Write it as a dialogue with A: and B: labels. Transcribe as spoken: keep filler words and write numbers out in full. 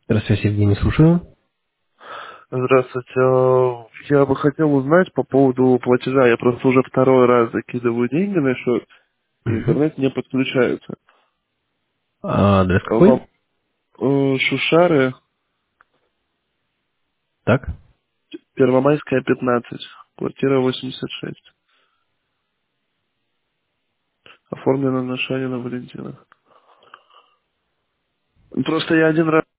A: Здравствуйте, Евгений, слушаю.
B: Здравствуйте. Э, Я бы хотел узнать по поводу платежа. Я просто уже второй раз закидываю деньги на счет, и
A: Мгм.
B: интернет не подключается.
A: А адрес
B: А Вам
A: какой?
B: э, Шушары,
A: Так.
B: Первомайская, пятнадцать, квартира восемьдесят шесть. Оформлено на Шанина Валентина. Просто я один раз